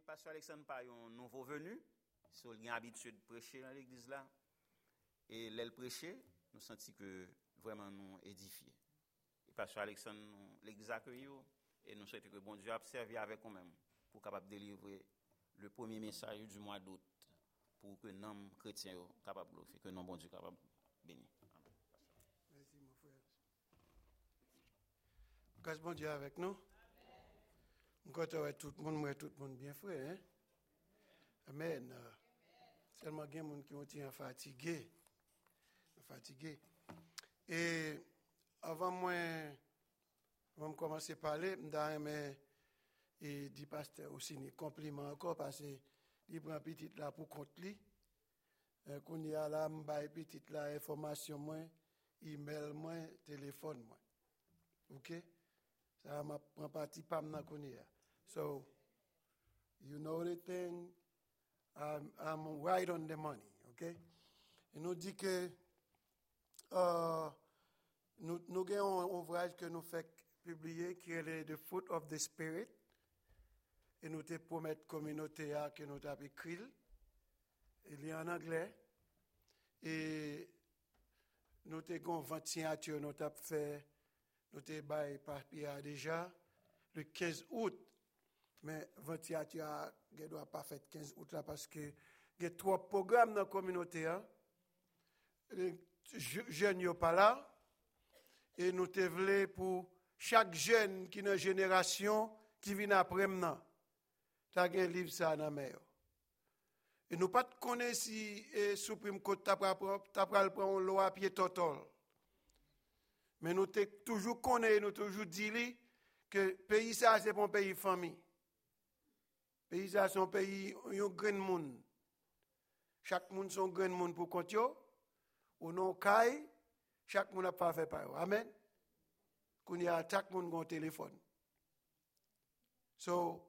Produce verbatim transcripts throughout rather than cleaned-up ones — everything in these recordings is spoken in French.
pasteur Alexandre pas un nouveau venu, so il a l'habitude de prêcher dans l'église là. Et l'elle prêcher, nous senti que vraiment nous édifier. Et pasteur Alexandre l'église accueilli et nous souhaitons que bon Dieu a servi avec nous-mêmes pour capable délivrer le premier message du mois d'août pour que nous chrétiens capable de faire que nous bon Dieu capable bénir. Amen. Merci mon frère. Grâce bon Dieu avec nous. Quand on tout le monde, moi tout le monde bien frère, hein? Amen. Seulement il y a des gens qui ont été fatigués, fatigués. Et avant moi, avant de commencer à parler, je et dit pasteur aussi des compliments encore parce qu'il prend petit là pour compte lui. Qu'on y a là, m'baille petit là information moi, email moi, téléphone moi. OK? Ça m'a prend partie pas m'na qu'on y a. So you know the thing, I'm, I'm right on the money, OK? Et nous dit que uh, nous nous avons un ouvrage que nous fait publier qui est The Fruit of the Spirit. Et nous te promettons communauté que nous avons écrit. Il est en anglais. Et nous avons vingt signatures, nous avons fait, nous avons baillé papier déjà le quinze août. Mais vingt signatures, ne doit pas faire le quinze août là parce que il y a trois programmes dans la communauté. Les jeunes ne sont pas là. Et nous te voulons pour chaque jeune qui est dans la génération qui vient après maintenant. Tu as un livre ça dans la main. Et nous pas connaissons si eh, Supreme Court t'a pris prendre l'eau à pied total. Mais nous te toujours connaissons, nous toujours dit que le pays ça c'est un pays famille. Le pays ça c'est un pays un grand monde. Chaque monde son grand monde pour compte yo. Ou non caille, chaque monde a pas fait par. Amen. Qu'on y a chaque monde un téléphone. So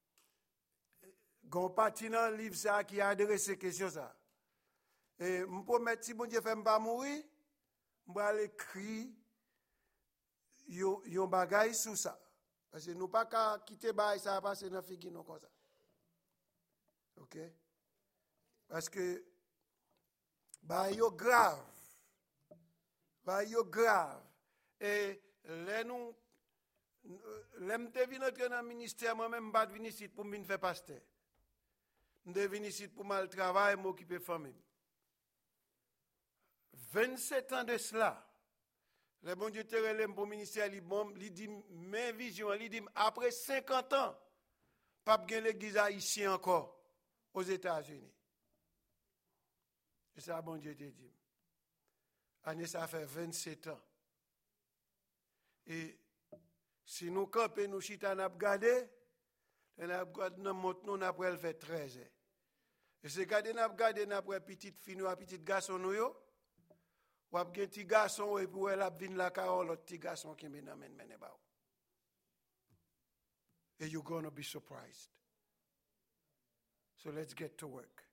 gon parti dans le livre ça qui a adressé question ça. Et me promet si bon Dieu fait me pas mourir, me va écrire yo yo bagay sur ça. Parce que nous pas qu'à quitter bail ça passer dans figi non comme ça. OK? Parce que bail yo grave. Bail yo grave. Et les nous l'aime te vinn entrer dans ministère moi même pas venir ici pour me faire pasteur. Je suis venu ici pour mal travailler, m'occuper de la famille. vingt-sept ans de cela, le bon Dieu te relève pour le ministère, il dit, mes visions, il dit, après cinquante ans, pas de l'église haïtienne encore aux États-Unis. Et ça, bon Dieu te dit. Année, ça fait vingt-sept ans. Et si nous campons, nous chita, nous regardons, nous avons après fait treize ans. Et c'est quand nous avons regardé après petite fille, nous petit garçon, nous yo, ou un petit garçon, et puis elle a vu la carole, l'autre petit garçon qui mène mène mène ba. And you're going to be surprised. So let's get to work.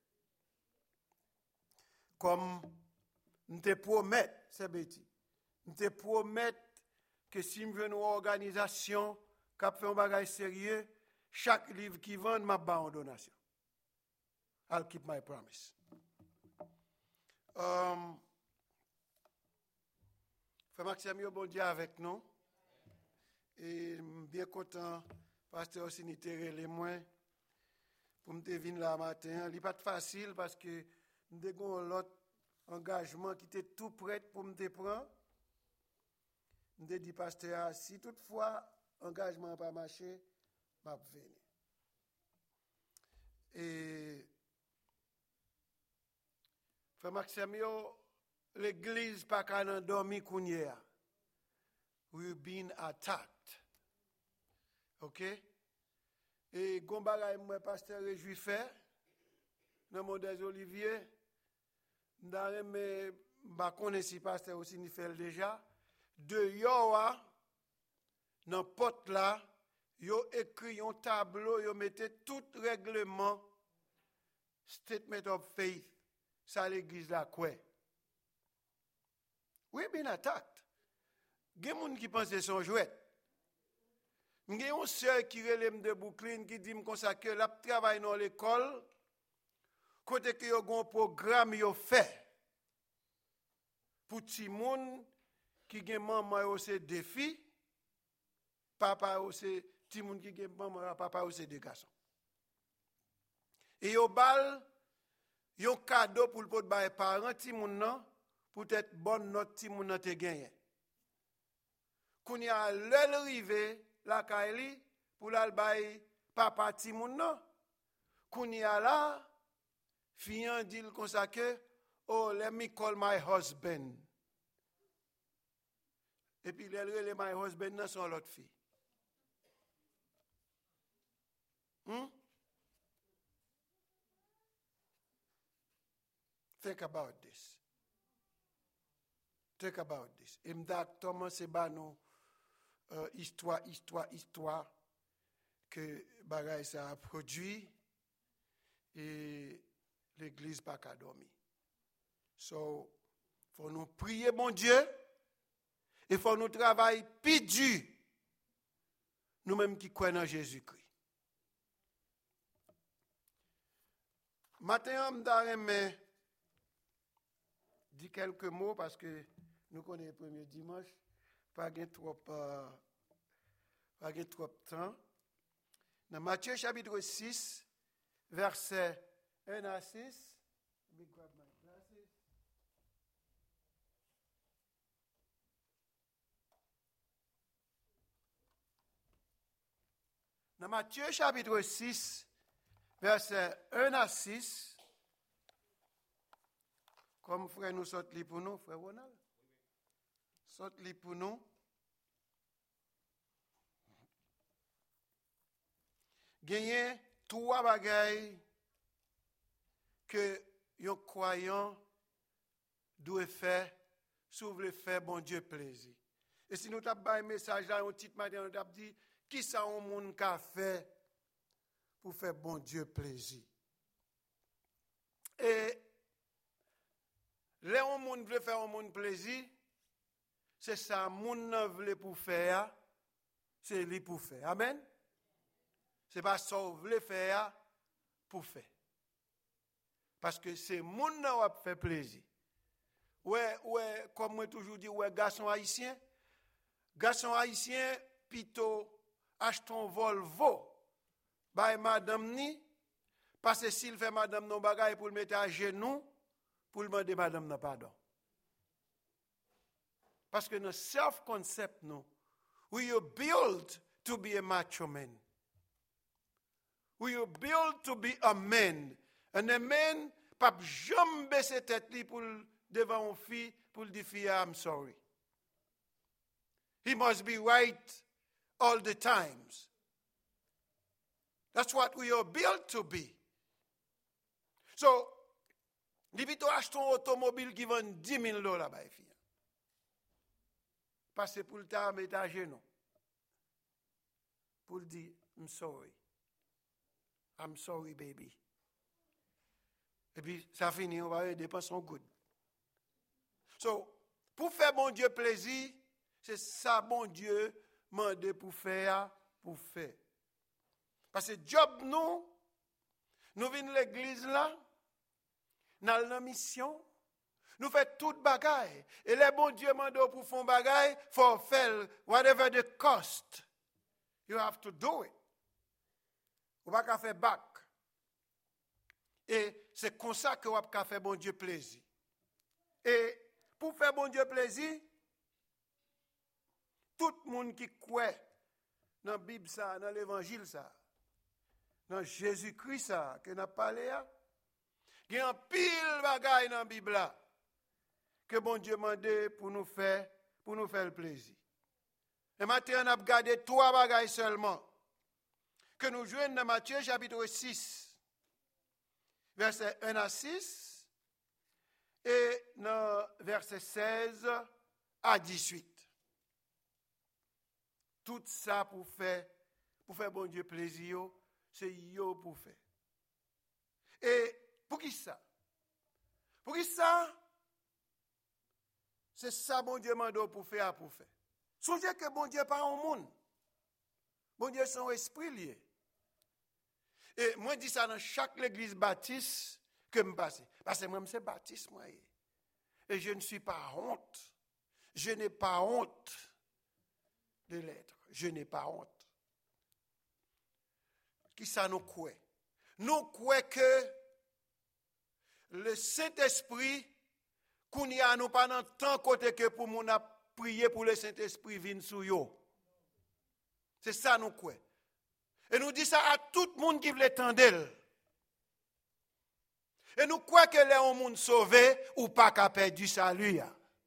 Comme nous te promettons, c'est Betty, nous te promettons que si nous venons une organisation qui fait un bagage sérieux, chaque livre qui vend m'a ba en donation. I'll keep my promise. Um, Frère Maxime, bon Dieu avec nous. Et bien content, pasteur aussi nous les moins pour me venir là matin. Il n'est pas facile parce que nous avons l'autre engagement qui était tout prêt pour me prendre. Nous dit pasteur, si toutefois engagement n'a pas marché, je vais venir. Et Frère Maxime, l'église pas qu'à dormir kounya. We've been attacked. OK? Et gombara moi pasteur réjoui fait dans mon des Olivier dans mes ba connait si pasteur aussi ni fait déjà de yoa dans porte là yo écrit un tableau yo mettez tout règlement statement of faith ça l'église là quoi. We've been attacked. Gen moun qui pense son jouet. J'ai une sœur qui relève de Brooklyn qui dit comme ça que la travaille dans l'école, côté que yo un programme yo fait pour ti moun qui gen maman yo c'est des filles, papa yo c'est ti moun qui gen maman papa yo c'est des garçons. Et yo bal yo cadeau pour le pot bailler parents ti moun nan pour être bonne note ti moun nan te gagné. Koun ya l'el rive la kaili pour la bailler papa ti moun nan. Koun ya la fiyan dit comme ça que oh let me call my husband. Et puis elle relève my husband nan son l'autre fille. Hmm? Think about this. Think about this. Et m'da Thomas se ba nou euh, histoire, histoire, histoire que bagay ça a produit et l'église pas qu'à dormir. So, faut nous prier bon Dieu et faut nous travailler plus dur nous-mêmes qui croyons en Jésus-Christ. Matin, m'da mais dit quelques mots parce que nous connaissons le premier dimanche, pas gain trop euh, pas gain trop temps. Dans Matthieu chapitre six, versets un à six, let me grab my glasses. Dans Matthieu chapitre six, versets un à six, comme frère nous saute li pour nous, frère Ronald. Saute li pour nous. Gagner trois bagailles que yon croyant doit faire, si vous voulez faire bon Dieu plaisir. Et si nous t'avons un message là, un petit matin, nous t'avons dit, qui ça on monde qu'a fait pour faire bon Dieu plaisir. Et là, on monde veut faire un monde plaisir, c'est ça, monde veut pour faire, c'est lui pour faire. Amen. C'est pas ça vous voulez faire pour faire. Parce que c'est monde qui fait plaisir. Ouais, ouais, comme moi toujours dit, ouais, garçon haïtien, garçon haïtien, plutôt achetons Volvo, bah madame ni, parce que s'il fait madame non bagaille pour le mettre à genoux, pour le demander madame non pardon. Parce que notre self-concept, nous, we are built to be a macho man. We are built to be a man. And a man, pas jamais baisser tête pour devant une fille, pour dire fille, I'm sorry. He must be right all the times. That's what we are built to be. So, Libito achète un automobile qui vend dix mille dollars, bah, fille. Parce pour le temps, mettre à genoux. Pour dire, I'm sorry. I'm sorry, baby. Et puis, ça finit, on va dépenser en good. So, pour faire bon Dieu plaisir, c'est ça, bon Dieu, demande pour faire, pour faire. Parce que job, nous, nous venons l'église là, dans la mission, nous faisons toute bagaille. Et les bon Dieu demande pour faire bagaille, for faire, whatever the cost, you have to do it. Ou pas qu'à faire back. Et c'est comme ça que vous pouvez faire bon Dieu plaisir. Et pour faire bon Dieu plaisir, tout le monde qui croit dans la Bible, ça, dans l'évangile, ça, dans Jésus-Christ, ça, que nous avons parlé, il y a un pile bagaille dans la Bible là, que bon Dieu demande pour nous faire, pour nous faire le plaisir. Et maintenant, on a regardé trois bagailles seulement. Que nous jouons dans Matthieu chapitre six, versets un à six, et dans versets seize à dix-huit. Tout ça pour faire, pour faire bon Dieu plaisir, c'est yo pour faire. Et pour qui ça? Pour qui ça? C'est ça bon Dieu m'a donné pour faire, pour faire. Songez que bon Dieu pas au monde. Bon Dieu, son esprit lié. Et moi, je dis ça dans chaque église baptiste que je passe. Parce que moi, c'est baptiste, moi. Et je ne suis pas honte. Je n'ai pas honte de l'être. Je n'ai pas honte. Qui ça nous croit? Nous croyons que le Saint-Esprit, qu'on y a nous pendant tant côté que pour nous prier pour le Saint-Esprit vienne sur yo. C'est ça nous croyons. Et nous disons ça à tout le monde qui veut l'entendre. Et nous croyons que les gens sont sauvés ou pas qu'à perdre du salut.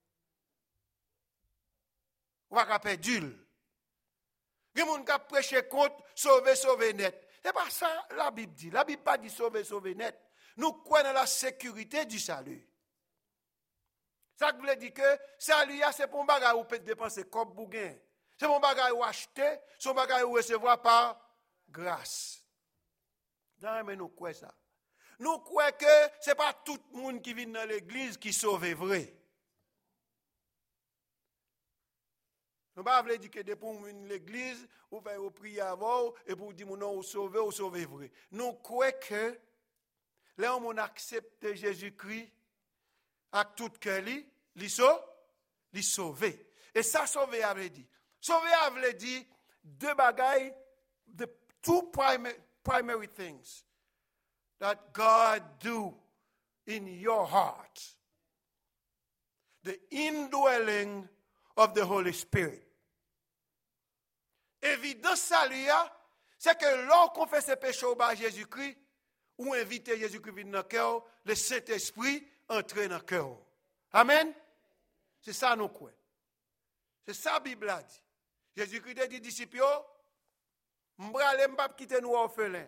Ou pas qu'à perdre du. Il y a des gens qui prêchent contre sauver, sauver net. C'est pas ça la Bible dit. La Bible pas dit sauver, sauver net. Nous croyons dans la sécurité du salut. Ça veut dire que salut, c'est pour un bagage où vous pouvez dépenser comme bougain. C'est pour un bagage où acheter, c'est un bagage où recevoir par grâce. Non, mais nous croyons ça. Nous croyons que ce n'est pas tout le monde qui vient dans l'église qui sauve vrai. Nous ne pouvons pas dire que depuis l'église, vous faites prier avant et pour dire non, vous sauvez, vous sauvez vrai. Nous croyons que là, on accepte Jésus-Christ avec tout cœur, il est sauvé. Et ça, sauver avait dit. Sauver avait dit deux bagailles, the two primary, primary things that God do in your heart. The indwelling of the Holy Spirit. Évidence salut, c'est que lorsqu'on confesse ses péchés au bas Jésus-Christ, ou inviter Jésus-Christ dans le cœur, le Saint-Esprit entre dans le cœur. Amen. C'est ça nous croyons. C'est ça la Bible a dit. Jésus-Christ a dit aux disciples, je ne vais pas quitter nous orphelins.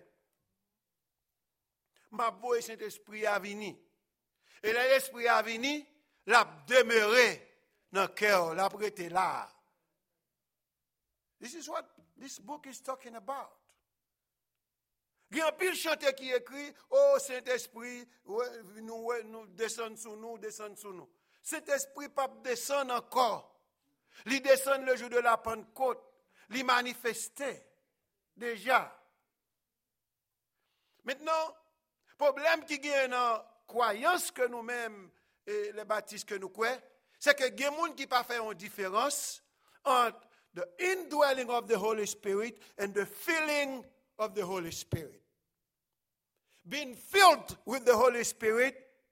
Je vais envoyer le Saint-Esprit à venir. Et l'Esprit à venir, l'a demeuré dans le cœur, l'a prêté là. This is what this book is talking about. Il y a un pile chanteur qui écrit, oh Saint-Esprit, nous, nous descend sur nous, descend sur nous. Saint-Esprit pas descend encore. Il descend le jour de la Pentecôte. Il manifestait déjà. Maintenant, le problème qui est dans la croyance que nous-mêmes, et les baptistes que nous croyons, c'est que il y a des gens qui ne font pas une différence entre the indwelling of the Holy Spirit and the filling of the Holy Spirit. Being filled with the Holy Spirit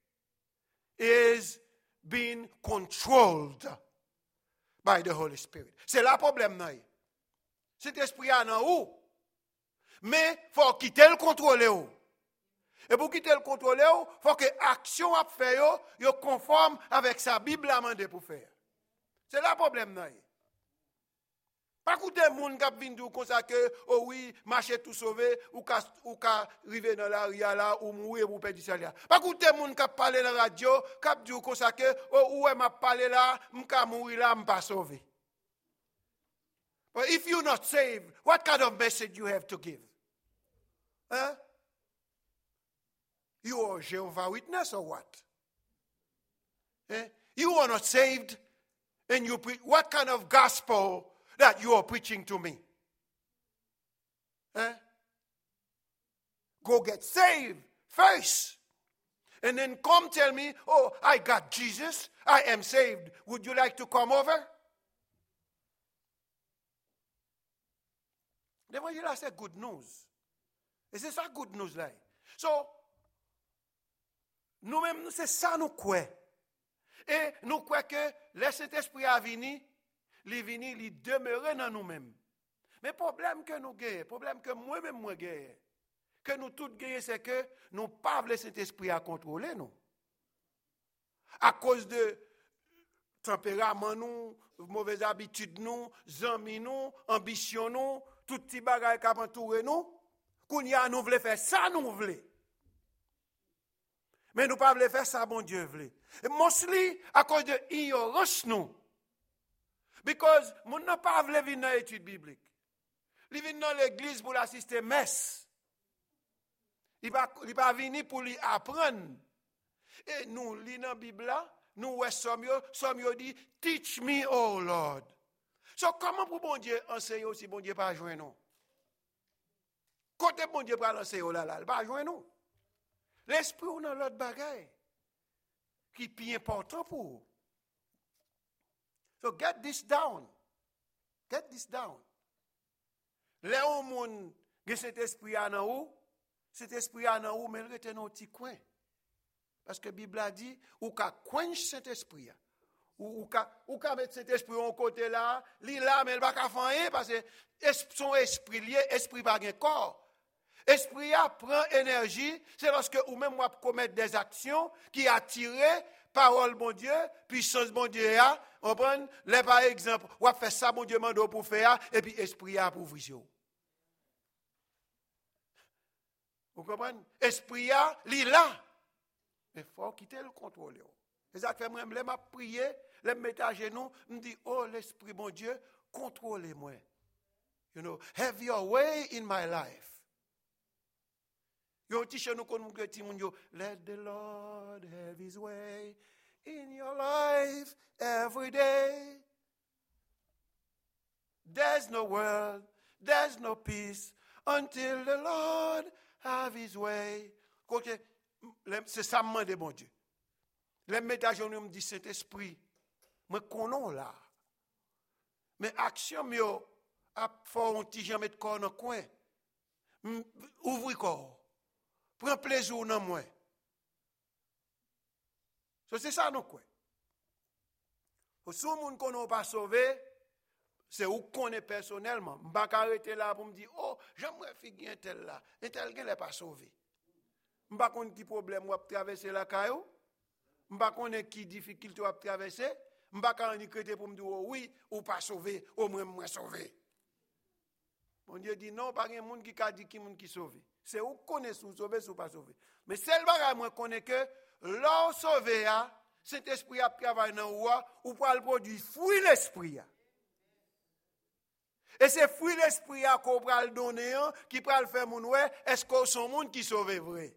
is being controlled by the Holy Spirit. C'est là le problème. Cet esprit est en haut. Mais il faut quitter le contrôle. Et pour quitter le contrôle, il faut que l'action à faire soit conforme avec sa Bible à demander pour faire. C'est là le problème. Pas écouter les gens qui viennent dire comme ça que, oh oui, marcher tout sauvé, ou qu'à arriver dans la ria là, ou mourir pour perdre du salut. Pas écouter les gens qui parlent dans la radio, qui disent comme ça que, oh ouais, m'a parlé là, m'ka mourir là, m'pas sauvé. But if you're not saved, what kind of message you have to give? Huh? You are Jehovah's Witness or what? Eh? You are not saved, and you pre- what kind of gospel that you are preaching to me? Eh? Go get saved first. And then come tell me, oh, I got Jesus. I am saved. Would you like to come over? L'évangile, c'est good news. Et c'est ça good news là. So, nous-mêmes, c'est ça nous croyons. Et nous croyons que le Saint-Esprit a venu, il est venu, il demeure dans nous-mêmes. Mais le problème que nous avons, le problème que moi-même moi gagne, que nous tous gagnons, c'est que nous pas le Saint-Esprit à contrôler nous. À cause de tempérament nous, mauvaises habitudes nous, amis nous, ambition nous, tout petit bagage qui entoure nous, qu'on y a nous voulons faire ça nous voulons. Mais nous ne pouvons pas faire ça, bon Dieu veut. Et mostly à cause de ignorance nous. Because nous ne pouvons pas venir dans l'étude biblique. Ils viennent dans l'église pour l'assister messe. Il ne va pas venir pour lui apprendre. Et nous, lisons dans la Bible, nous, sommes dit, teach me, oh Lord. So, comment pour bon Dieu enseigner aussi, bon Dieu pas joindre nous? Côté bon Dieu pour lancer là là, il va joindre nous. L'esprit ou dans l'autre bagaille qui est plus important pour vous. So get this down. Get this down. Les gens qui cet esprit en haut, cet esprit en haut, mais il reste dans un petit coin. Parce que la Bible a dit, ou qu'à quench cet esprit. Ou qu'à mettre cet esprit en côté là, il là, mais il ne va pas faire rien parce que son esprit lié, esprit pas un corps. Esprit a prend énergie, c'est lorsque ou même moi commettre des actions qui attirent parole bon Dieu, puissance bon Dieu a, on prend les par exemple, ou fait ça bon Dieu mando pour faire et puis esprit a pour vision. Vous comprenez? Esprit a li là. Mais il faut quitter le contrôle. C'est ça que fait moi, je m'a prié, je me mets à genoux, je me dis oh l'esprit bon Dieu, contrôlez-moi. You know, have your way in my life. Yo ti chez nous kon moun ti moun yo, let the Lord have his way in your life every day. There's no world, there's no peace until the Lord have his way. C'est ça me demande bon Dieu. Les médages nous me dit Saint-Esprit, me connais là. Mais action yo a fort un petit jamais de corps dans coin. Ouvre corps. Prends plaisir dans moi. So, c'est ça nous quoi. Si on ne peut pas sauver, c'est où qu'on est personnellement. Je ne vais pas arrêter là pour me dire, oh, j'aimerais faire un tel là. Un tel qui n'est pas sauvé. Je ne sais pas qui problème ou traverser la caillou. Je ne sais pas qui difficulté ou traverser. Je ne sais pas qui pour me dire, oh, oui, ou pas sauvé, au moins moi sauvé. Mon Dieu dit, non, pas de monde qui a dit qui est qui sauvé. C'est où qu'on est sauvé, ou pas sauvé. Mais celle bagage moi connais que l'on sauvé a, cet esprit a travaillé dans roi ou pas le produit fruit l'esprit a. Et c'est fruit l'esprit a qu'on va le donner qui va le faire mon ouais, est-ce que son monde qui sauvé vrai.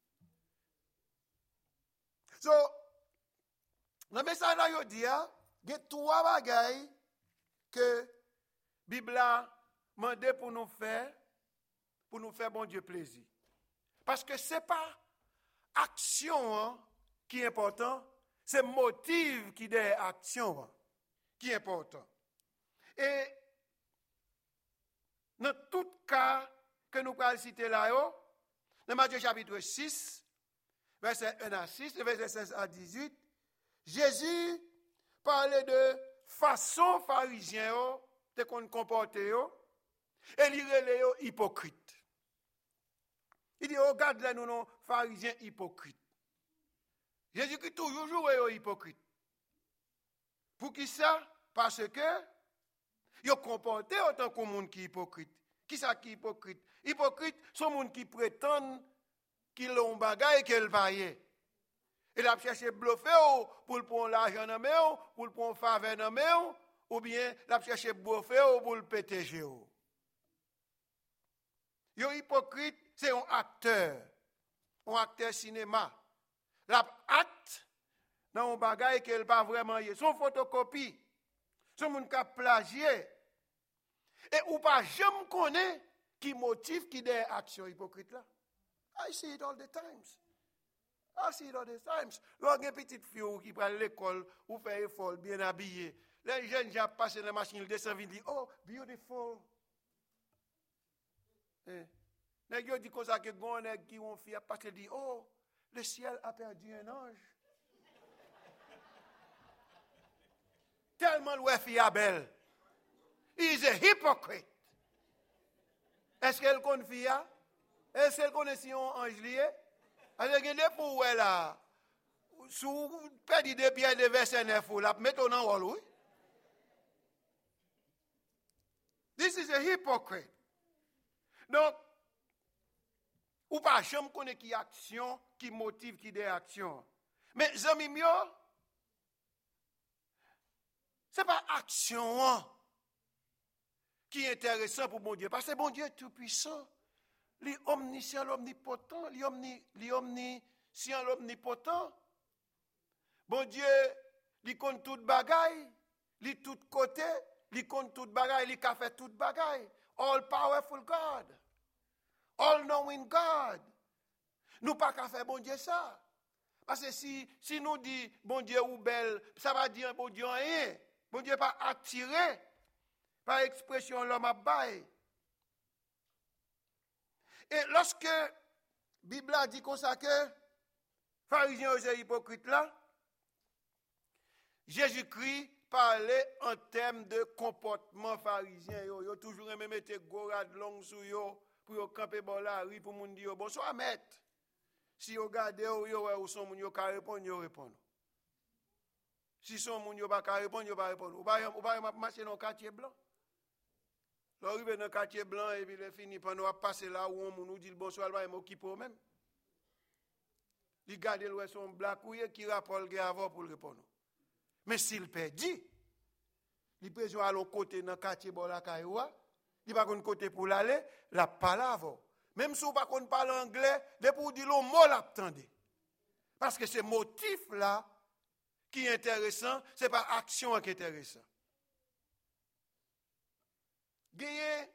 So dans message là yo dit a, il y a trois bagages que Bible a demandé pour nous faire pour nous faire bon Dieu plaisir. Parce que ce n'est pas action hein, qui est important, c'est motif qui est action hein, qui est important. Et dans tout cas que nous allons citer là, dans Matthieu chapitre six, verset un à six, verset seize à dix-huit, Jésus parlait de façon pharisien de qu'on comportait et il relait hypocrite. Il dit, regarde là, nous, nous, pharisiens hypocrites. Jésus-Christ toujours joue hypocrite. Pour qui ça? Parce que, ils comporté autant que monde qui est hypocrite. Qui ça qui est hypocrite? Hypocrite, c'est un monde qui prétend qu'il a un bagage et qu'il va y. Il a cherché bluffer pour le prendre l'argent dans main, pour le prendre faveur dans main, ou bien il a cherché bluffer pour le péter. Yo hypocrite, c'est un acteur, un acteur cinéma. L'acte dans un bagage qu'elle pas vraiment y. Son photocopie, son monde qui a plagié. Et ou pas jamais connaît qui motive qui des actions hypocrites là. I see it all the times. I see it all the times. Lorsqu'il y a une petite fille qui prend l'école ou fait effort bien habillée, les jeunes gens passent dans la machine, ils descendent, ils disent, oh, beautiful. Eh. Les gens disent comme ça que les gens qui ont fait parce qu'ils disent, oh, le ciel a perdu un ange. Tellement le fille est belle. He is a hypocrite. Est-ce qu'elle confie? Est-ce qu'elle connaît si on ange lié? Est-ce qu'elle est pour elle là? Sous perdu de pieds de verset neuf là, mettons en rôle, oui. This is a hypocrite. Donc, ou pas jamais connaît qui action, qui motive, qui des actions. Mais amis mieux, c'est pas action qui est intéressant pour mon Dieu, parce que mon Dieu est tout puissant, il est omniscient, l'omnipotent, il est omni, omniscient, l'omnipotent. Bon Dieu, il compte toute bagaille, il tout côté, il compte toute bagaille, il a fait toute bagaille. All powerful God. all-knowing God. Nous pas qu'à faire bon Dieu ça. Parce que si, si nous dit bon Dieu ou belle, ça va dire bon Dieu rien. Bon Dieu pas attiré par expression l'homme a bail. Et lorsque la Bible a dit comme ça que pharisiens et hypocrites là, Jésus-Christ parlait en termes de comportement pharisien. Yo, yo toujours aimé mettre gorade longue sur yo pour yo camper bon la rue pour moun dire bonsoir maître. Si yo gade yo yo ou son moun yo ka répondre yo répondre. Si son moun yo pas ka répondre yo pas répondre. Ou pas ou pas marcher dans quartier blanc. L'arrivé dans quartier blanc et puis il fini pendant passer là où on nous dit bonsoir va m'occuper même. Il garde le son black ouye qui rappelle avant pour répondre. Mais s'il perdit, il peut jouer à l'autre côté dans le quartier de la Kaïwa, il va pas côté pour l'aller, la parole. Même si on ne parle pas anglais, les pour dire le mot l'attendez. Parce que ce motif là qui est intéressant, ce n'est pas action qui est intéressant. Gagné.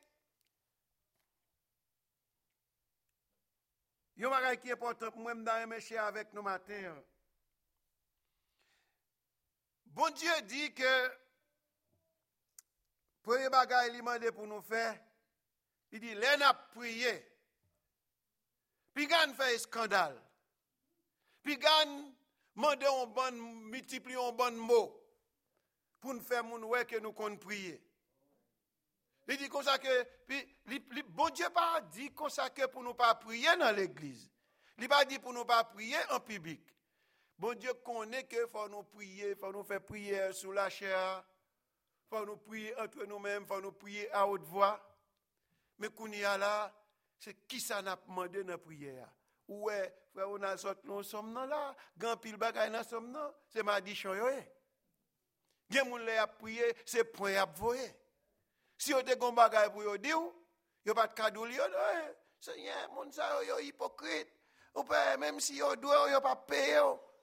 Il y a un bagage qui est important pour moi dans mes avec nous matin. Bon Dieu dit que premier bagage il demande pour nous faire, il dit l'en a prié. Puis gan fait scandale. Puis gan demander un bon multiplier un bon mot pour nous faire moun ouais que nous qu'on prier. Il dit comme ça que puis li, bon Dieu pas dit comme ça que pour nous pas prier dans l'église. Il pas dit pour nous pas prier en public. Bon Dieu connaît que faut nous prier, faut nous faire prière sous la chair, faut nous prier entre nous-mêmes, faut nous prier à haute voix. Mais kounia là, c'est qui ça n'a demandé dans prière. Ouais, frère on a sorti nous sommes là, grand pile bagay dans sommes là, c'est madichon yo. Gen moun lè a prier, c'est point a voyer. Si on te gon bagay pour yo dire, yo pas de cadeau li yo, Seigneur, moun sa yo hypocrite. Ou pas même si yo doit yo pas payer.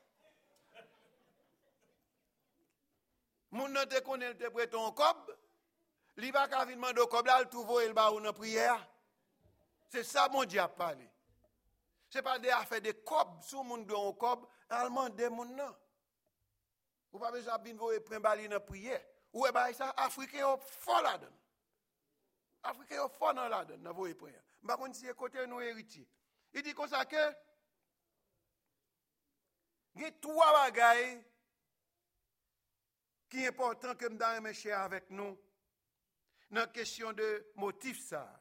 Moun nan te connaît te prête un cob, li pa ka vinn mande cob là, tout voyer le ba ou dans prière. C'est ça mon Dieu a parlé. C'est pas des affaires de cob, sous moun do un cob, allemand de moun nan. Ou pas besoin vinn voyer prendre bali dans prière. Ou e ba ça africain yo fort là-dedans. Africain yo fort dans là-dedans dans voyer prière. M'pa konn si côté nous héritier. Il dit comme ça que il y a trois bagailles qui est important que m'dame mes chers avec nous dans la question de motif ça.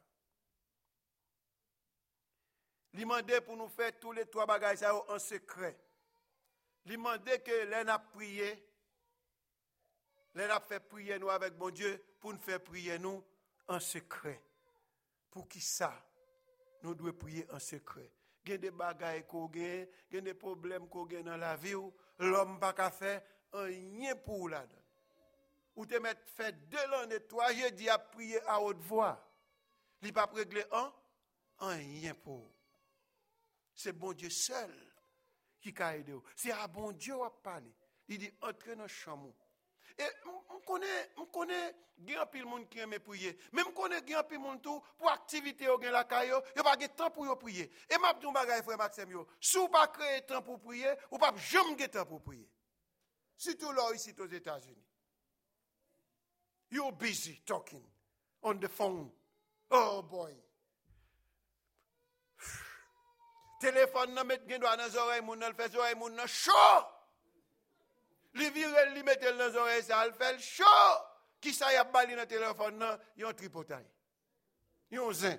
Il demandait pour nous faire tous les trois bagailles ça en secret. Il demandait que l'on a prié, l'on a fait prier nous avec bon Dieu pour nous faire prier nous en secret. Pour qui ça? Nous devons prier en secret. Il y a des bagailles qu'on gagne, il y a des problèmes qu'on gagne dans la vie, l'homme n'a pas faire rien pour là-dedans. Ou te mettre fait deux l'année, trois, je dis à prier à haute voix. Il n'a pas réglé un, rien pour. C'est bon Dieu seul qui a aidé. C'est à bon Dieu qui a parlé. Il dit, entrez dans le chambre. Et on connaît, on connaît, il y a un peu de monde qui aime prier. Même on connaît, il y a un peu de monde pour activité au la caille, il n'y a pas de temps pour prier. Et m'a dit un bagage frère Maxime, si vous pas créer temps pour prier, ou pas jamais de temps pour prier. Surtout là ici aux États-Unis. You're busy talking on the phone. Oh boy. Téléphone nan met gen doit dans les oreilles, moun nan fait oreilles moun nan chaud. Li vire li mette dans les oreilles ça le fait chaud. Qui ça y a bali dans téléphone nan, yon tripotaille. Yon zin.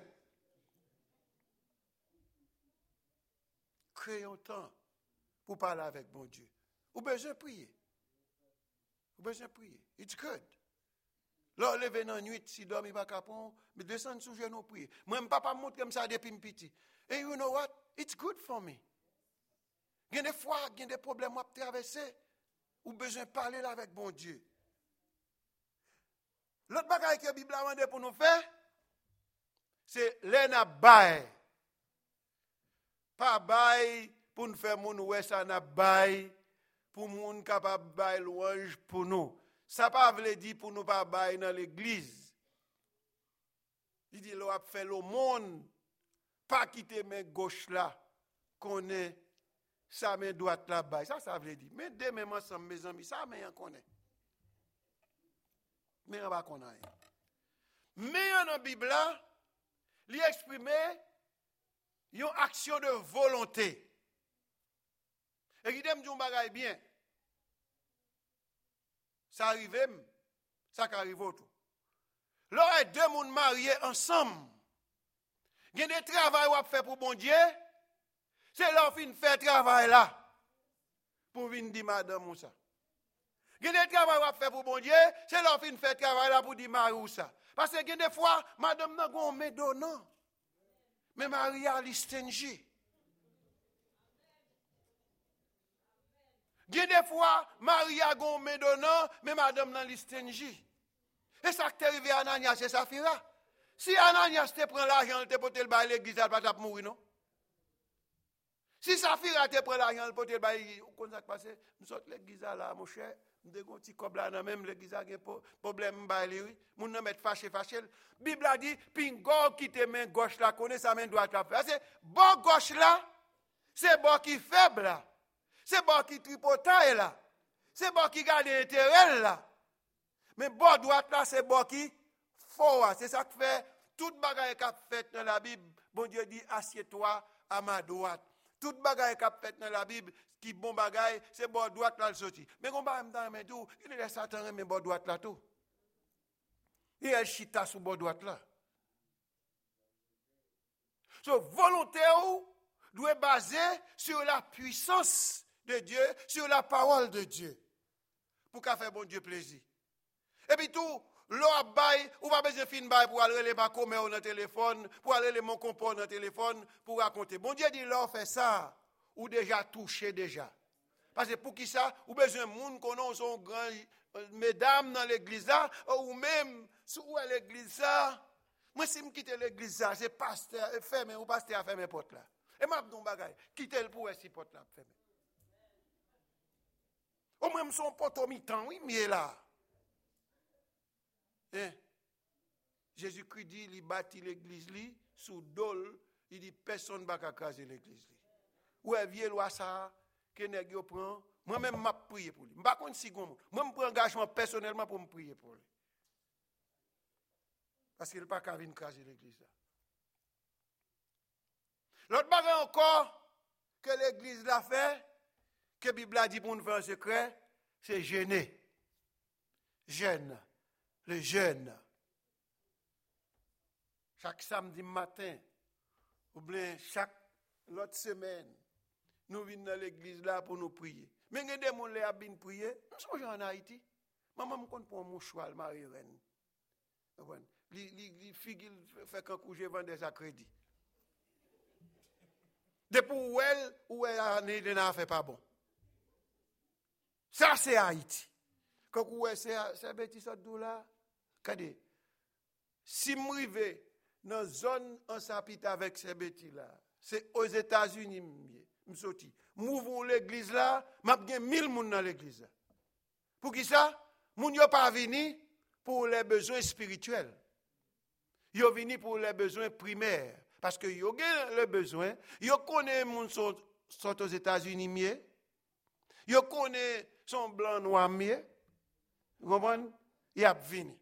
Créons temps pour parler avec bon Dieu. Ou besoin prier. Ou besoin prier. It's good. Là, lever dans la nuit, si dormi pas capon, mais descendre sous genou prier. Moi, mon papa montre comme ça depuis petit. Et you know what? It's good for me. Il y a des fois, il y a des problèmes à traverser, ou besoin de parler là avec bon Dieu. L'autre bagaille que la Bible a demandé pour nous faire, c'est l'en bail. Pas bail pour nous faire mon ouais ça n'a bail pour moun capable bail louange pour nous. Ça pas veut dire pour nous pas bail dans l'église. Il dit l'on a fait le monde pas quitter main gauche là, connaît sa main droite là-bas. Ça, ça veut dire. Mais deux mêmes ensemble, mes amis, ça, mais on connaît. Mais on va connaître. Mais dans la Bible là, il exprime une action de volonté. Et qui dit un bagage bien. Ça arrive, ça arrive tout. Là, deux personnes mariés ensemble. Il y a des travail à faire pour bon Dieu. C'est leur fin de faire travail là. Pour venir dire madame ou ça. Il y a des travail à faire pour bon Dieu. C'est leur fin de faire travail là pour dire Marie ou ça. Parce que il y a des fois, madame n'a pas me donnant. Mais Marie a l'istingi. Il y a des fois, Marie a pas me donnant, mais madame n'a l'istingi. Et ça qui est arrivé à Ananias, c'est Saphira. Si Ananias te prend l'argent, il te porte le bail l'église, il ne va pas mourir, non? Si Saphira te prend l'argent, il porte le bail, comment ça passe? Nous sommes l'église là, mon cher. Nous avons un petit cob là, même l'église a un problème, oui. Nous ne mettons fâché, fâché. La Bible a dit, pingo qui te main gauche là, connaît sa main droite là. C'est bon gauche là, c'est bon qui faible là. C'est bon qui tripotaille là. C'est bon qui garde l'intérêt là. Mais bon droite là, c'est bon qui fort. C'est ça qui fait, toute bagaille qui a fait dans la Bible, bon Dieu dit, assieds-toi à ma droite. Toute bagaille qui a fait dans la Bible, qui bon bagaille, c'est bon droite là le sorti. Mais on va me dire, tout, il est Satan, mais bon droite là tout. Il est chita sous bon droite là. So, volonté doit baser sur la puissance de Dieu, sur la parole de Dieu. Pour qu'à faire bon Dieu plaisir. Et puis tout, l'eau bail, ou pas besoin de fin bail pour aller les bacomers dans le téléphone, pour aller les mon compagnon dans le téléphone, pour raconter. Bon Dieu dit, l'eau fait ça, ou déjà touché déjà. Parce que pour qui ça, ou besoin de monde qu'on son grand mesdames dans l'église là, ou même, sous l'église ça, moi si je quitte l'église ça, c'est pasteur, fermé, ou pasteur a fermé porte là. Et m'a dit un bagage, quitter le pour si porte là fermé. Au même son porte au mi-temps, oui, mais là. Hein? Jésus-Christ dit, il bâtit l'église li, sous dol, il dit, personne ne va craser l'église li. Ou est vieux loi ça, que nèg yo prend, moi-même m'a prié pour lui. M'pa konn si gon, moi me prends engagement personnellement pour me prier pour lui. Parce qu'il pas qu'à venir craser l'église là. L'autre bagage encore que l'église l'a fait, que la Bible a dit pour nous faire un secret, c'est jeûner. Jeûne. Le jeûne. Chaque samedi matin, ou bien chaque l'autre semaine, nous venons dans l'église là pour nous prier. Mais il y a des gens qui viennent prier. Nous sommes en Haïti. Maman me compte pour un mouchoir, Marie-Reine. Les filles fait qu'un coup, je vends des crédits. Depuis où elle, où elle n'a fait pas bon. Ça, c'est Haïti. Quand vous voyez, c'est bêtise ça là. Regardez. Si je arrive dans la zone en s'habite avec ces bêtises là, c'est aux États-Unis, je sorti. M'ouvre l'église là, m'a bien mille personnes dans l'église là. Pour qui ça? Moun yo pas venu pour les besoins spirituels. Yo venu pour les besoins primaires. Parce que yo gen le besoin, yo connaît moun sont, sont aux États-Unis mieux. Yo connaît son blanc noir mieux. Vous comprenez? Y a venu.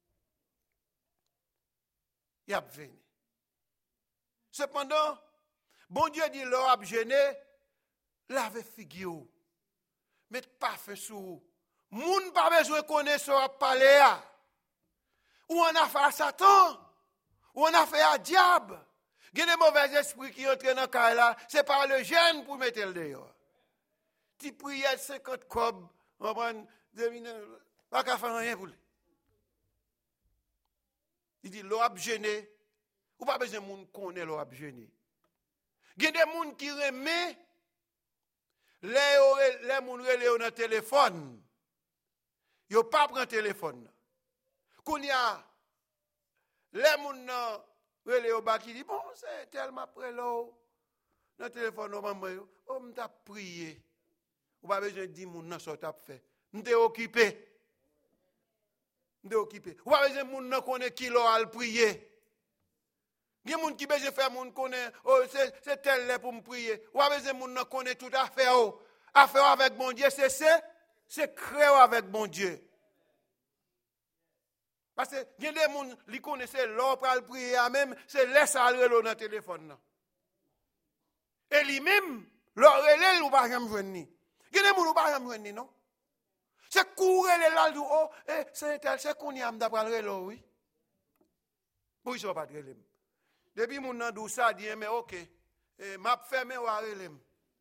Y a venu. Cependant, bon Dieu dit l'or a gêné, lave figure. Mettez pas feu sous. Moun pas besoin connaître ce parler. Ou on a fait à Satan, ou on a fait à diable. Il y a des mauvais esprits qui entrent dans le cas là, c'est par le jeûne pour mettre le dehors. Tu pries cinquante cobs, on prend deux minutes, pas qu'à faire rien pour lui. Il dit, l'eau a gêné, ou pas besoin de monde connaît l'eau a gêné. Il y a des gens qui remettent les gens qui ont un téléphone. Ils n'ont pas pris un téléphone. Quand il y a les gens qui disent, bon, c'est tellement près l'eau. Dans le téléphone, on m'a prié. Ou pas besoin de dire, mon ça t'a fait. On t'est occupé. On t'est occupé. Ou pas besoin de dire, mon connaît qui l'a prié. Il y a des gens qui besoin faire moun connaît oh c'est c'est tel là pour me prier. Ou a besoin moun connaît tout affaire oh. Affaire avec bon Dieu c'est c'est c'est créer avec bon Dieu. Parce que il y a des gens qui connaissent l'or pour le prier même c'est laisse aller dans le téléphone là. Et lui-même l'or relève ou pas jamais joindre ni. Il y a des gens ou pas jamais joindre ni non. C'est courir les là oh eh c'est tel c'est qu'on y a d'après le relève oui. Pour ça pas de relève. Depuis mon nan dou ça dit mais OK eh m'a fermé ou relève.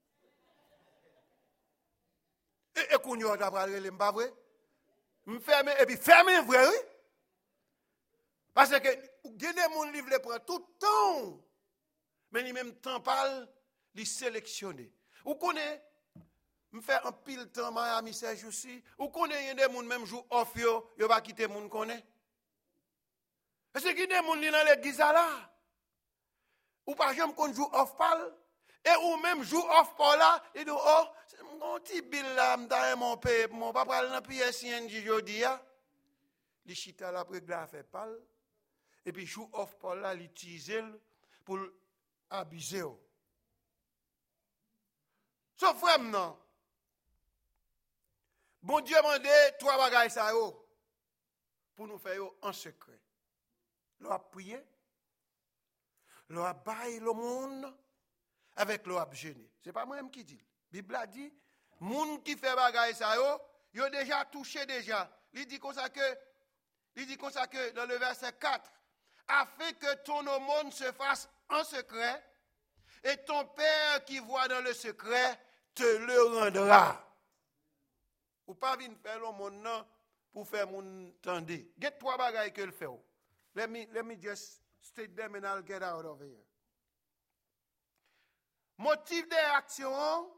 Et qu'on y a d'après le relève pas vrai? Me fermer et puis fermer vrai oui. Parce que il y a des gens qui prend tout le temps. Mais en même temps parle, les sélectionner. Vous connaissez me faire un pile temps Miami Serge aussi. Vous connaissez des gens même jour off yo, yo va quitter moun connaît. Parce que des gens qui dans l'église là. Ou pas jamais qu'on joue off parle et ou même joue off par là, et dit oh, mon petit bill là m'da mon paye mon papa dans P S N J jodi a. Li chita la près la fait parle. Et puis joue off par là l'utiliser pour abuser. Sauf frère non. Bon Dieu m'a demandé trois bagages ça yo pour nous faire en secret. L'on a prié, l'on a baillé le monde avec l'on a jeûné. C'est pas moi-même qui dit. La Bible a dit monde qui fait bagages ça yo, yo déjà touché déjà. Il dit comme ça que il dit comme ça que dans le verset quatre afin que ton aumône se fasse en secret, et ton Père qui voit dans le secret te le rendra. Ou pas venir faire l'aumône non pour faire mon tendre. Get trois bagages que le fait. Let me let me just state them and I'll get out of here. Motif de action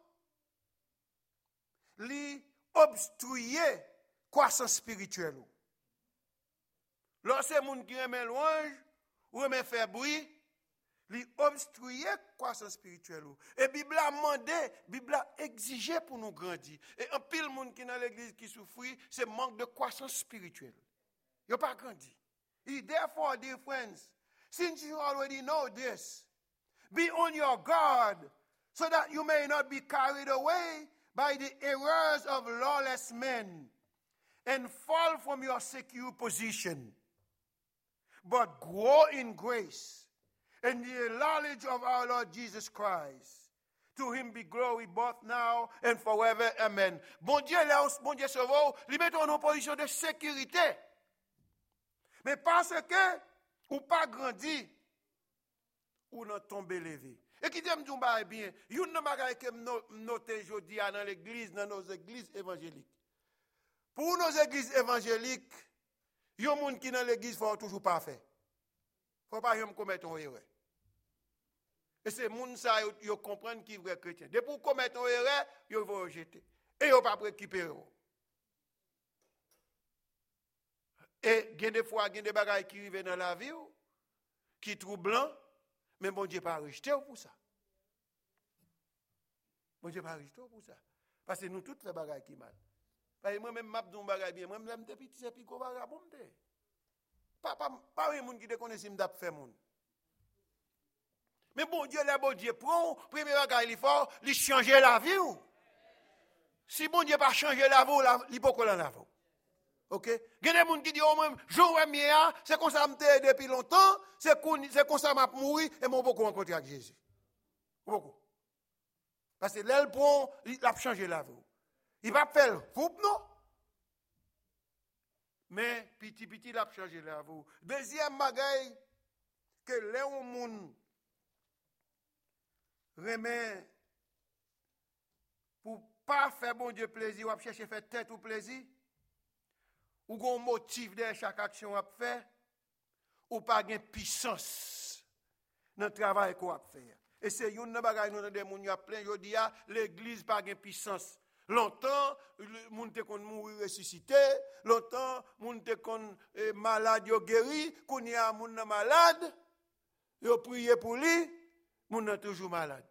li obstruer croissance spirituelle. Lorsque moun qui aime louange ou aime faire bruit, li obstruer croissance spirituelle. Et Bible a demandé, Bible a exigé pour nous grandir. Et un pile monde qui dans l'église qui souffre, c'est manque de croissance spirituelle. Yo pas grandi. Therefore, dear friends, since you already know this, be on your guard so that you may not be carried away by the errors of lawless men and fall from your secure position. But grow in grace and the knowledge of our Lord Jesus Christ. To him be glory both now and forever. Amen. Bon Dieu, là, bon Dieu sauve, lui met en position de sécurité. Mais parce que, ou pas grandi, ou non tombé levé. Et qui dit, m'dou bien, yon nan bagay que note jodi dans l'église, dans nos églises évangéliques. Pour nos églises évangéliques, yon moun qui dans l'église faut toujours pas faire. Faut pas yon commettre une erreur. Et c'est moun ça yo comprendre qui vrai chrétien. Dès pour commettre une erreur, yo vont rejeter. Et yo pas récupérer. Et il y a des fois, il y a des bagages qui arrivent dans la vie, qui sont troublants, mais bon Dieu pas rejeté pour ça. Bon Dieu pas rejeté pour ça. Parce que nous tous faisons des bagages qui mal. Parce que moi-même, je fais des bagages bien. Moi-même, je suis petit, c'est petit, je vais pas pas pas un monde qui te connaît si je fais faire monde. Mais bon Dieu, le bon Dieu prend, premier bagage il faut, il change la vie. Si bon Dieu pas changer la vie, il peut pas la vie. OK? Il y a des gens qui disent, oh, même, je mieux, c'est comme ça que je m'ai depuis longtemps, c'est comme ça que je mourir et je vais beaucoup rencontrer avec Jésus. Beaucoup. Parce que là, il prend, il a changé la vie. Il va faire le groupe, non? Mais petit, petit, il a changé la vie. Deuxième bagaille, que les gens remet pour ne pas faire bon Dieu plaisir, ou chercher faire tête ou plaisir, ou gon motif de chaque action à faire, ou pas de puissance dans le travail qu'on a fait. Et c'est une bagaille nous des moun a plein jodi a l'église pas de puissance. Longtemps moun te kon mourir ressuscité, longtemps moun te kon eh, malade yo guéri, kon y a moun malade, yo prier pour lui, moun est toujours malade.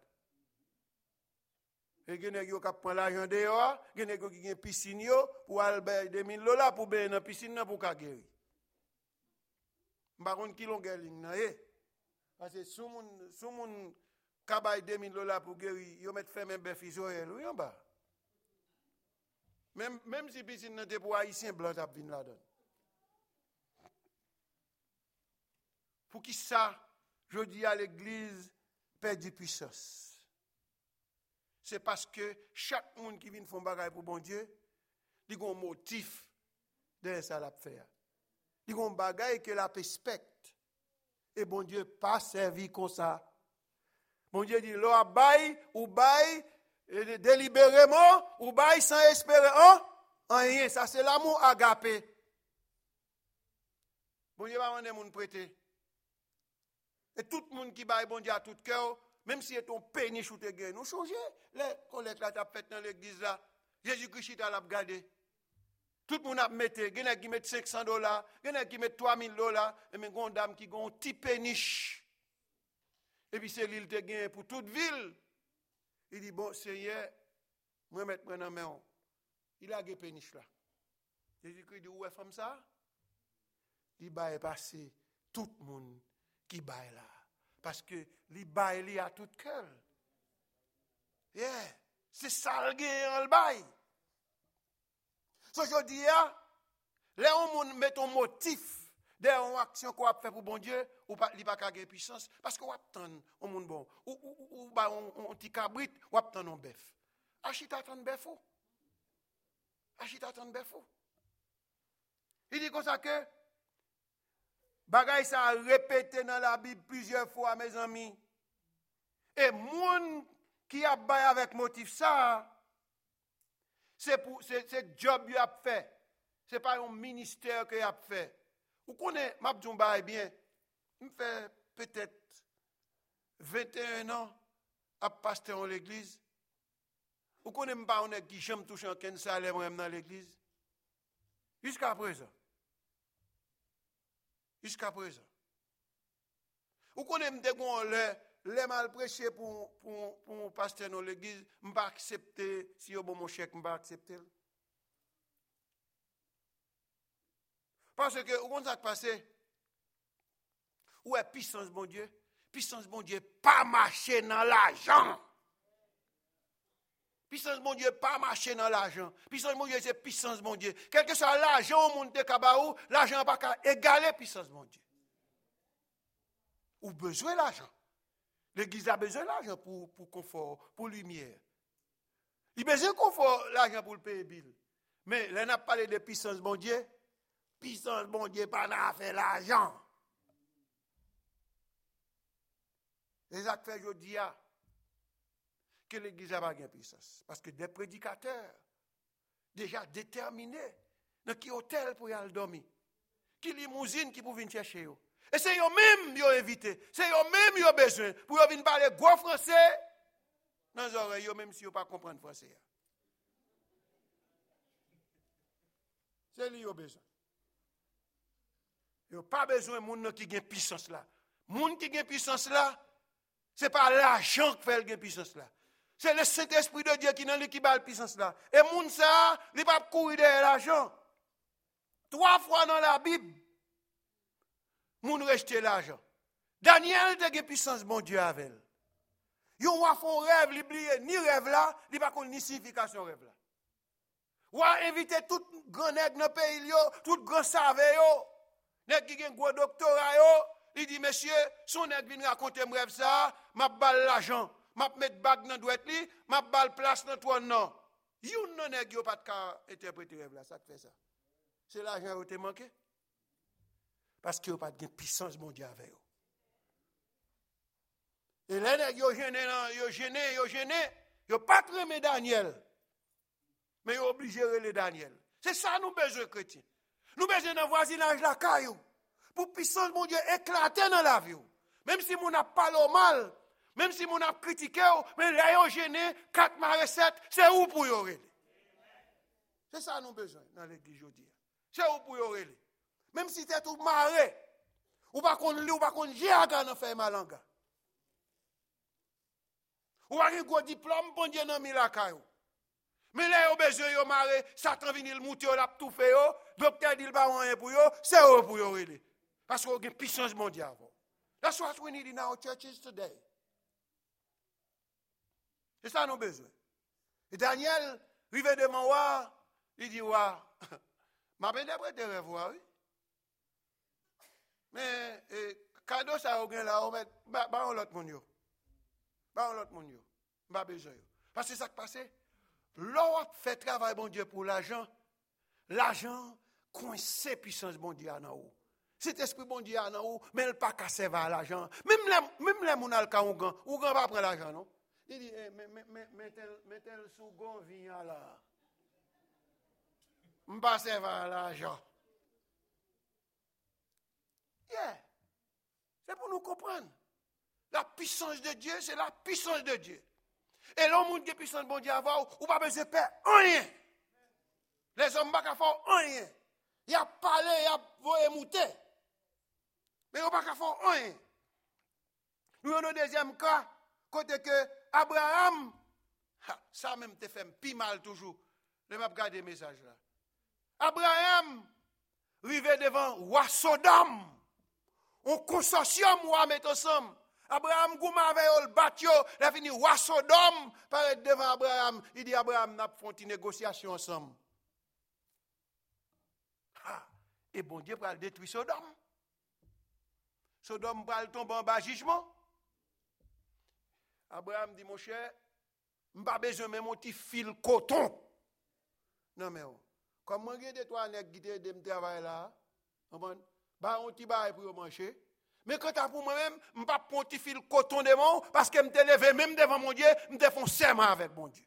Et gen yo k'ap prend l'argent dehors, gen yo ki gen piscine yo pour alber deux mille dollars pour ben dans piscine pour ka guéri. M'pa konn ki longueur ligne nan eh. Parce que si mon cabay deux mille dollars pour guérir, yo met fait même bœuf Israël ou en bas. Même même si piscine n'était pour haïtien blanc t'a vinn là-dedans. Pour qui ça, je dis à l'église perd du puissance. C'est parce que chaque monde qui vient faire bagaille pour bon Dieu, il a un motif de ça l'a faire. Il a un bagaille que la respecte. Et bon Dieu pas servi comme ça. Bon Dieu dit, l'on baille ou baille délibérément ou baille sans espérer en rien. Ça c'est l'amour agapé. Bon Dieu va demander moun prêter. Et tout le monde qui baille bon Dieu à tout cœur, même si c'est ton péniche ou te gagne, nous changer les collectes là t'as fait dans l'église là. Jésus-Christ t'a l'a gardé. Tout le monde a mis, il y en a qui mettent cinq cents dollars, il y en a qui mettent trois mille dollars, et il y a une dame qui a un petit péniche. Et puis c'est l'île de gain pour toute ville. Il dit, bon, Seigneur, moi, je vais mettre ma main. Il a un péniche là. Jésus-Christ dit, où est femme ça? Il va passer tout le monde qui baille là. Parce que il baille à tout cœur. Yeah. C'est ça le gain, le baille. So, je dis, là, on met ton motif derrière une action qu'on a fait pour bon Dieu, ou pas, il n'y a pas de puissance, parce qu'on attend un monde bon, ou, ou, ou, ou, un petit cabrit, ou attend un bœuf. Achita attend un bœuf. Achita attend un bœuf. Il dit comme ça que, bagaille ça a répété dans la Bible plusieurs fois, mes amis. Et monde qui a baillé avec motif ça, c'est pour c'est c'est job qu'il a fait. C'est pas un ministère qu'il a fait. Vous connaissez Mabdjoumba bien. Il fait peut-être vingt et un ans à pasteur dans l'église. Vous connaissez pas on est qui j'aime toucher un salaire moi dans l'église. Jusqu'à présent. Jusqu'à présent. Vous connaissez des gens les mal prêché pour pour pour pasteur dans l'église, me pas accepter si yo bon mon chèque, me pas accepter. Parce que où on ça passé? Où est puissance bon Dieu? Puissance bon Dieu pas marcher dans l'argent. Puissance bon Dieu pas marcher dans l'argent. Puissance bon Dieu c'est puissance bon Dieu. Quel que soit l'argent au monde de Kabaou, l'argent pas qu'à égaler puissance bon Dieu. Ou besoin l'argent. L'église a besoin d'argent pour, pour confort, pour lumière. Il a besoin de confort, l'argent pour le payer bill. Mais là, on a parlé de puissance, bon Dieu. Puissance, bon Dieu, pas n'a fait l'argent. Les acteurs, je dis que l'église n'a pas de puissance. Parce que des prédicateurs, déjà déterminés, dans qui hôtel pour y aller dormir, qui limousine qui pour venir chercher eux. Et c'est eux-mêmes qui ont invité. C'est eux-mêmes qui ont besoin. Pour qu'ils viennent parler gros français, dans les oreilles, même si ils ne pas comprendre français. C'est lui qui ont besoin. Ils n'ont pas besoin de gens qui ont puissance là. Les gens qui ont puissance là, ce n'est pas l'argent qui fait la puissance là. C'est le Saint-Esprit de Dieu qui n'a qui bat la puissance là. Et les gens, ça, ils ne peuvent pas courir derrière l'argent. Trois fois dans la Bible, moun rejeter l'argent. Daniel te gen puissance bon Dieu avec. Yon wa font rêve, li bliye ni rêve là, li pa kon ni signification rêve là. Ou a invité tout grand nèg dans pays yo, tout grand savè yo. Nèg qui gen gros doctorat yo, il dit monsieur, son nèg vinn raconter rêve ça, m'a bal l'argent, m'a mettre bag dans droite li, m'a bal place dans toi non. Yon non nèg yo pas de ka interpréter rêve là, ça fait ça. C'est l'argent qui te manqué. Parce qu'il n'y a pas de puissance mondiale avec eux. Et là, ils ont gêné, ils ont gêné, ils ont gêné. Ils n'ont pas traîné Daniel. Mais ils ont obligé de les Daniel. C'est ça nous besoin chrétiens. Nous besoin d'un voisinage la caillou. Pour puissance mondiale éclater dans la vie. Même si on n'a pas le mal, même si on a critiqué, mais là, ils ont gêné, quatre marées sept, c'est où pour y aller. C'est ça nous besoin dans l'église aujourd'hui. C'est où pour y aller. Même si tu es tout marré, ou pas qu'on lit, ou pas qu'on j'ai à gagner faire malanga. Ou pas qu'on a un diplôme, bon Dieu, dans la caillou. Mais là, il y a besoin de marrer, Satan vient le mouter, il a tout fait, docteur dit le pas rien pour eux, c'est eux pour eux. Parce qu'il y a une puissance mondiale. That's what we need in our churches today. C'est ça nos besoins. Et Daniel, rivé de mon roi, il dit, ouais, m'a bien interprété rêve, oui. Mais, cadeau ça, on là, on met, bah, on l'autre mon yo. Bah, on l'autre mon yo. Pas besoin. Parce que ça qui passe, l'autre fait travail, bon Dieu, pour l'argent. L'argent, coincé puissance, bon Dieu, en haut. Cet esprit, bon Dieu, en haut, mais il n'a pas qu'à servir à l'argent. Même les, même les moun al ka ou gan, ou gan va prendre l'argent, non? Il dit, eh, mettez-le sous gon vient là. Je ne pas servir à l'argent. Yeah. C'est pour nous comprendre. La puissance de Dieu, c'est la puissance de Dieu. Et l'homme qui est puissant, bon Dieu, avoir, ou pas besoin de faire rien. Les hommes ne peuvent pas faire rien. Il a parlé, il a voyé mouter. Mais ils ne peuvent pas faire rien. Nous avons un deuxième cas, côté que Abraham, ça même te fait plus mal toujours. Je vais regarder le message là. Abraham, arrivé devant roi Sodome. On consortium roi met ensemble. Abraham Gouma avec le batio, il a fini roi Sodome, paraît devant Abraham. Il dit Abraham n'a pas fait une négociation ensemble. Ah, et bon Dieu va détruire Sodome. Sodome va tomber en bas jugement. Abraham dit mon cher, je n'ai pas besoin de mon petit fil coton. Non mais oh, comme moi j'ai des trois nègres qui te de travailler là, bah on petit bail pour manger. Mais quand t'as pour moi-même, je ne pas prendre un petit fil coton de mon parce que je me levé même devant mon Dieu, je me fais un serment avec mon Dieu.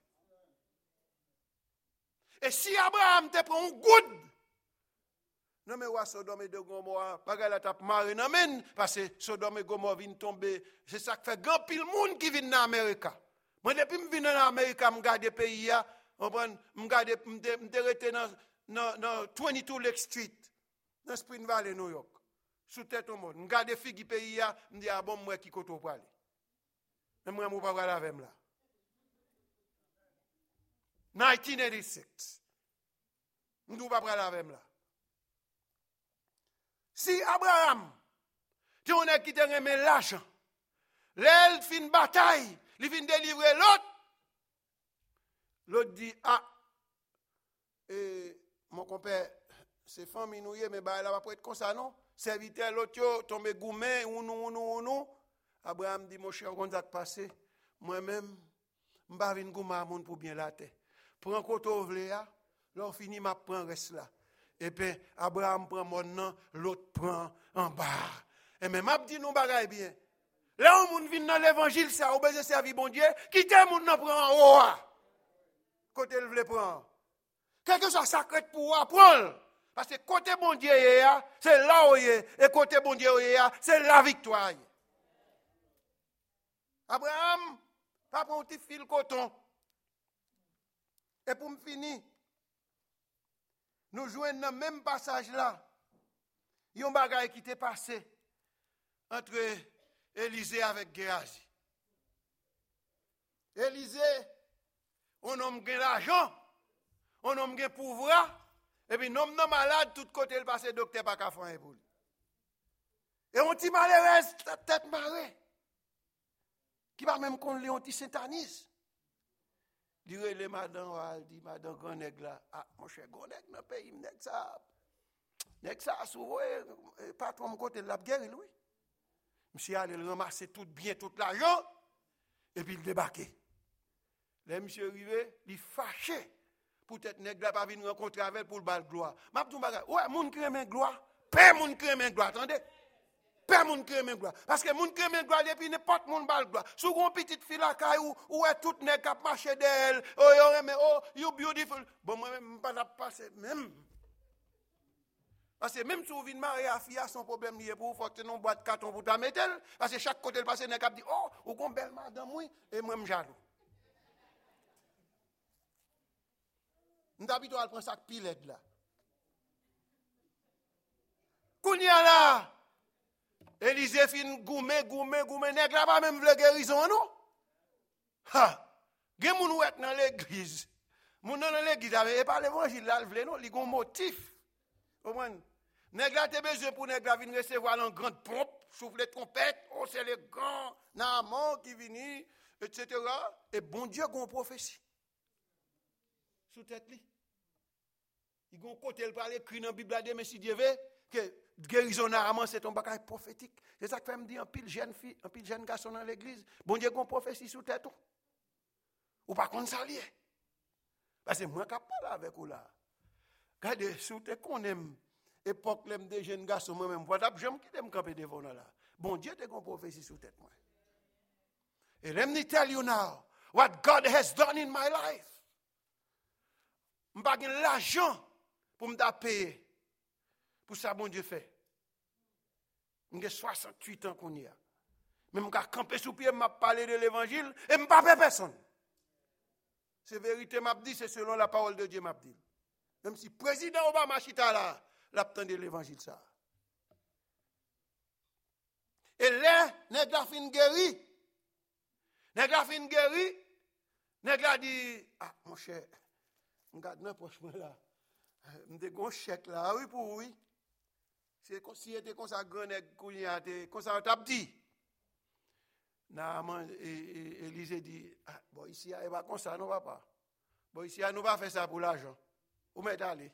Et si Abraham te prend un good, non mais ouais, Sodome et de Gomorrhe, pas qu'elle a tapé maré, non mais, parce que Sodome et Gomorrhe viennent tomber, c'est ça qui fait grand pile monde qui vient en Amérique. Moi, depuis que je viens en Amérique, je regarde les pays, je regarde, je reste dans vingt-deux Lake Street, dans Spring Valley, New York. Sous tête au monde. Je regarde les filles qui pays, je me dis, ah bon, moi qui côté pour aller. Mais moi, je ne vais pas aller avec moi là. dix-neuf quatre-vingt-six. Je ne vais pas aller avec moi là. Si Abraham, tu as qui t'a remis l'argent, l'elle fin une bataille, il fin délivrer l'autre, l'autre dit, ah, et mon compère, c'est famille nous, mais bah, elle va pas être comme ça, non? Serviteur, l'autre, tombe gourmet, ou non, ou non, ou non. Abraham dit, mon cher, on a passé, moi-même, je ne vais pas venir gourmet à monde pour bien la terre. Prends côté ouvlé, l'on finit, ma prend reste là. Et puis, Abraham prend mon nom, l'autre prend en bas. Et même, je dis nous bagaille bien. Là où on vient dans l'évangile, c'est à obéir servir bon Dieu, qui t'aime, on prend en haut. Côté le veut prendre. Quelque chose sacré pour apprendre. Parce que côté bon Dieu, c'est là où il est. Et côté bon Dieu, c'est la victoire. Abraham, pas prendre un petit fil coton. Et pour me finir, nous jouons dans le même passage là. Il y a un bagage qui t'est passé entre Élisée avec Géasi. Élisée, on homme gagne l'argent, on homme gagne pouvoir, et puis non non malade, tout côté le passé, docteur pas qu'à faire pour lui. Et on dit malheureux, tête marée, qui va même qu'on lui anti-satanisme. Il dit, les madame, il dit, madame, grand nègre là, ah, mon cher, grand nègre, dans le pays, nègre ça, nègre ça, souvent, pas trop mon côté de la guerre, lui. Monsieur allait ramasser tout bien, tout l'argent, et puis il débarquait. Là, monsieur arrivé, il fâché, peut-être nègre là, pas venir rencontrer avec pour le bal gloire. Ma tout bagage, ouais, moun qui aime gloire, père moun qui aime gloire, attendez. Pas moun qui aime gloire. Parce que moun qui aime gloire, depuis n'importe moun bal gloire. Si vous avez une petite fille à caillou, ou est toute nègre qui a marché d'elle, oh, yo, oh, you beautiful. Bon, moi, je ne vais pas passer même. Parce que même si vous venez marier à fille, son problème lié pour vous, il faut que vous boîte carton pour ta mettre. Parce que chaque côté, le passé, nègre dit, oh, vous avez une belle madame, oui, et moi, je jaloux. Nous habitons à prendre ça pilette là. Kounia là. Élisée fin goumé, goumé, goumé, nèg la pas même vle guérison non? Ha! Gen moun ou est dans l'église. Moun dans l'église avec pas l'évangile là vle non, li gon motif. Comprendre? Nèg la te besoin pour nèg la vinn recevoir en grande pompe, souffler trompette, oh c'est le grand Naaman qui vient, et cetera. Et bon Dieu a une prophétie. Sous tête li. Il y a un côté, il parle écrit dans la Bible, mais si Dieu veut, que guérison Naaman, c'est un bagage prophétique. C'est ça que fait me dire un pile jeune fille, un pile jeune garçon dans l'église. Bon Dieu a une prophétie sous tête. Ou pas contre ça lié. Parce que moi, je parle avec vous là. Regardez, si vous connaissez l'époque où des jeunes garçons, moi-même, je me quitte me camper devant là. Bon Dieu, tu as une prophétie sous tête. Moi. Et let me tell you now, what God has done in my life. Je n'ai pas l'argent pour me payer. Pour ça, bon Dieu fait. J'ai soixante-huit ans qu'on y a. Mais je suis campé sous pied, je m'a parlé de l'évangile et je ne parle pas personne. C'est vérité, m'a dit, c'est selon la parole de Dieu, m'a dit. Même si le président Obama chita là, l'attendait l'évangile ça. Et là, nèg la fin guéri. Nèg la fin guéri. Nèg la dit, ah, mon cher, regarde dans poche là. M'te gon chèque là, oui pour oui. C'est comme si était comme ça grand nèg kounya te comme ça t'a dit. Naaman et Élisée dit, ah, bon ici il va comme ça non va pas. Bon ici nous va faire ça pour l'argent. Où m'est allé?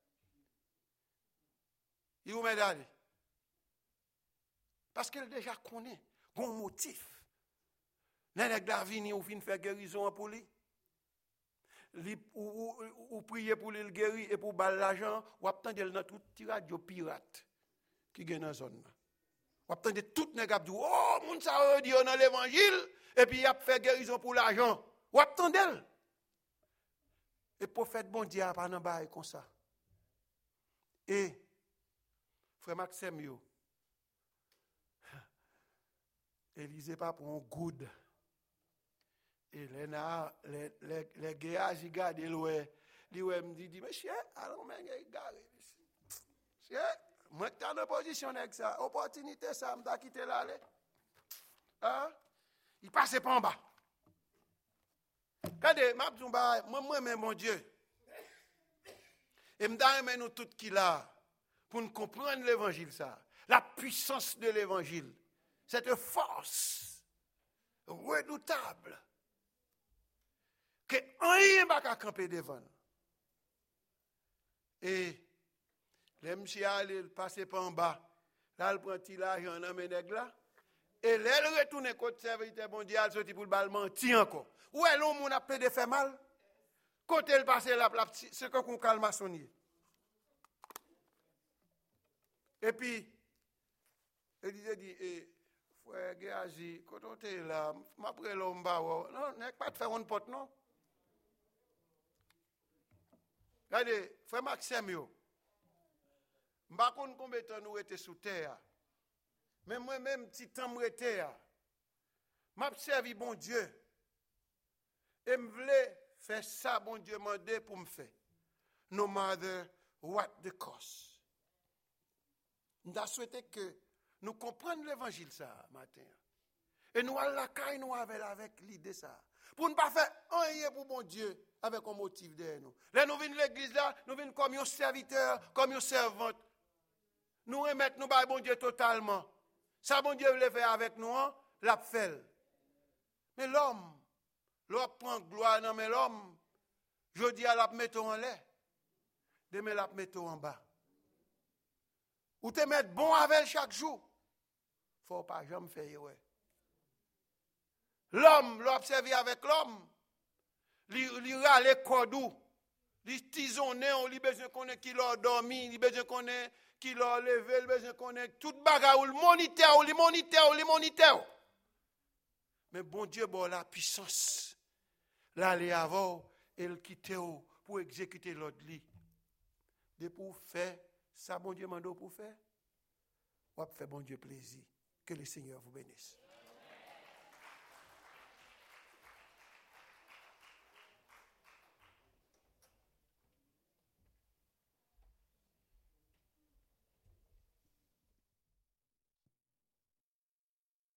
Il où m'est allé? Parce qu'elle déjà connaît un motif. Nèg la vini ou fin faire guérison pour lui. Ou, ou, ou prier pour le guérir et pour baller l'argent, ou attendre dans tout tirage de pirate qui est dans la zone. Ou attendre tout nèg a dit oh moun ça dit dans l'évangile et puis il a fait guérison pour l'argent. Ou attendre. Et prophète bon Dieu a pas nan bail comme ça. Et frère Maxime yo Élisée pas pour un good. Et les les les les gars ils regardent ouais, ils ouais me dit monsieur allons mais gars monsieur moi tu en opposition avec ça opportunité ça me quitter là aller. Hein? Il passe pas en bas. Regardez, moi, moi, mais mon Dieu. Et me nous tout qui là, pour nous comprendre l'évangile, ça. La puissance de l'évangile. Cette force redoutable. Que rien ne va camper devant. Et, les monsieur allé passer par en bas. Là, il prend petit l'argent dans mes nègres là. Et là, il retourne côté serviteur bon Dieu, il sorti pour le bal mentir encore. Où est l'homme qui a peur de faire mal? Côté il passe là, c'est comme un calme maçonnier. Et puis, il dit, eh, frère Géazi, quand on est là, je vais l'homme bas, non, n'est pas de faire une porte, non? Regardez, frère Maxime, je ne sais pas combien de temps nous étions sous terre. Mais moi-même, petit temps, je suis terre. Je servi bon Dieu. Et je voulais faire ça, bon Dieu m'a demandé pour me faire. No matter what the cost. Nous avons souhaité que nous comprenions l'évangile ça matin. Et nous allons la caille nous avec, avec l'idée ça. Pour ne pas faire rien pour bon Dieu avec un motif derrière nous. Là, nous venons de l'église là, nous venons comme un serviteur, comme une servante. Nous remettons nous par bon Dieu totalement. Ça, bon Dieu voulait faire avec nous, hein, l'a fait. Mais l'homme, l'homme prend gloire dans mais l'homme, je dis à la mettre en l'air, demain la mettre en bas. Ou te mettre bon avec chaque jour. Faut pas jamais faire ouais. L'homme, l'observer avec l'homme, il râle cordou, il tisonne, on lui besoin connaît qui l'a dormi, il besoin connaît qui l'a levé, il besoin connaît toute bagarre, le moniteur, le moniteur, le moniteur. Mais bon Dieu, bon la puissance, l'aller avant et le quitter pour exécuter l'autre lit. De pour faire, ça bon Dieu m'a pour faire, ou faire bon Dieu plaisir. Que le Seigneur vous bénisse.